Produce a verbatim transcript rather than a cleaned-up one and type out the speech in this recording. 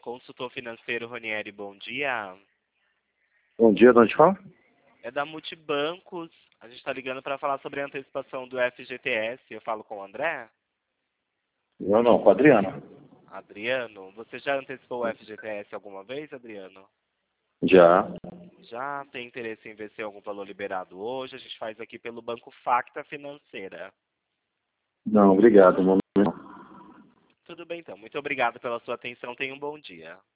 Consultor financeiro Ronieri, bom dia. Bom dia, de onde fala? É da Multibancos. A gente está ligando para falar sobre a antecipação do F G T S. Eu falo com o André? Eu não, com a Adriana. Adriano, você já antecipou o F G T S alguma vez, Adriano? Já. Já tem interesse em ver se tem algum valor liberado hoje? A gente faz aqui pelo Banco Facta Financeira. Não, obrigado. Tudo bem, então. Muito obrigado pela sua atenção. Tenha um bom dia.